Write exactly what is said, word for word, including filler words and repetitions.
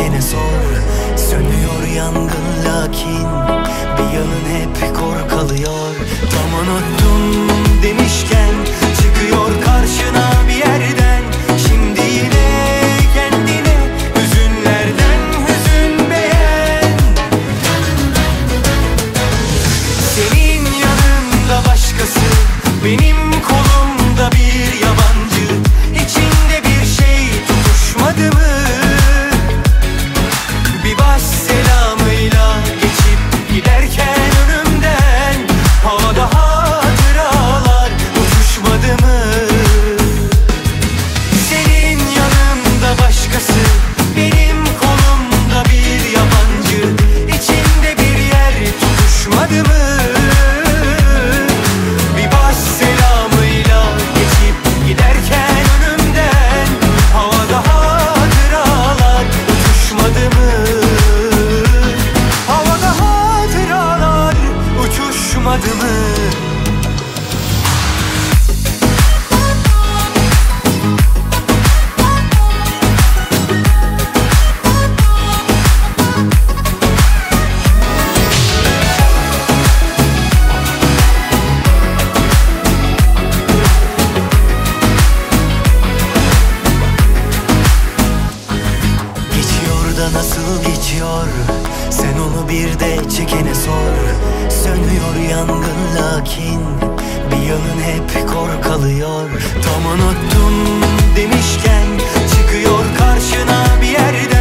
çekene sor. Sönüyor yangın lakin bir yanın hep kor kalıyor. Tam unuttum demişken çıkıyor karşına bir yerden. Şimdi yine kendine hüzünlerden hüzün beğen. Senin yanında başkası, benim kolumda bir yabancı. İçinde bir şey tutuşmadı mı? Bir baş selamıyla geçip giderken önümden havada hatıralar uçuşmadı mı? Senin yanında başkası, benim kolumda bir yabancı. İçinde bir yer tutuşmadı mı? Bir baş selamıyla geçip giderken önümden havada hatıralar uçuşmadı mı? Havada hatıralar uçuşmadı mı? Geçiyor da nasıl geçiyor? Sen onu bir de çekene sor. Sönüyor yangın lakin bir yanın hep kor kalıyor. Tam unuttum demişken çıkıyor karşına bir yerden.